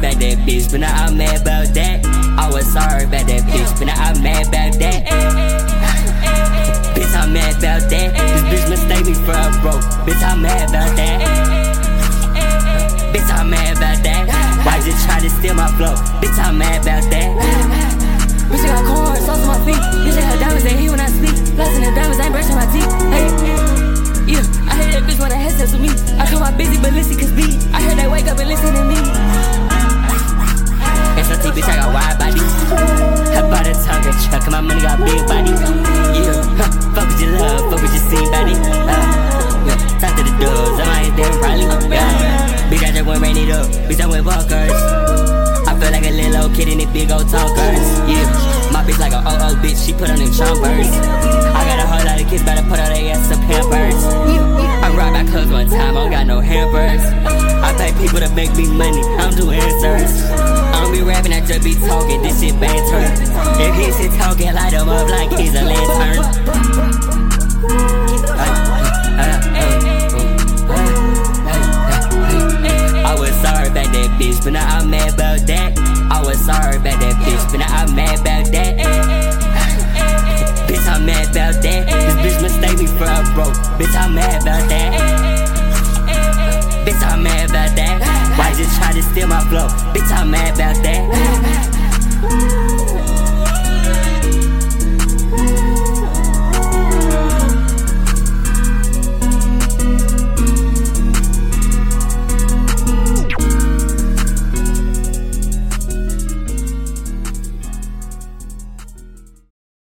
about that bitch, but now I'm mad about that. I was sorry about that bitch, but now I'm mad about that. Bitch, I'm mad about that. This bitch mistake me for a broke. Bitch, I'm mad about that. Bitch, I'm mad about that. Why you try to steal my flow? Bitch, I'm mad about that. Bitch, I got corn, sauce on my feet. Bitch, I got diamonds, they heat when I speak. Flexing the diamonds, I ain't brushing my teeth. Hey, yeah, I hate that bitch when I headsets with me. I call my busy, but listen, cause beat. I heard they wake up and listen to me. SOT, bitch, I got wide body. I bought a Tonka truck, and my money got big body. Yeah, fuck with your love, fuck with your scene body. Yeah, talk to the dogs, I might damn probably. Yeah, bitch, I just went rain it up, bitch, I went walkers. I feel like a little old kid in the big old talkers. Yeah, my bitch like a old bitch, she put on them chompers. I got a whole lot of kids, better put on their ass some pampers. I robbed my clothes one time, I don't got no hampers. I pay people to make me money, I'm doing answers. I don't be rapping, I just be talking, this shit banter. If he shit talking, light him up like he's a lantern. I was sorry about that bitch, but now I'm mad about that. I was sorry about that bitch, but now I'm mad about that. Bitch, I'm mad about that. This bitch mistake me for a broke. Bitch, I'm mad about that. Bitch, I'm mad about that. Why you try to steal my flow? Bitch, I'm mad about that.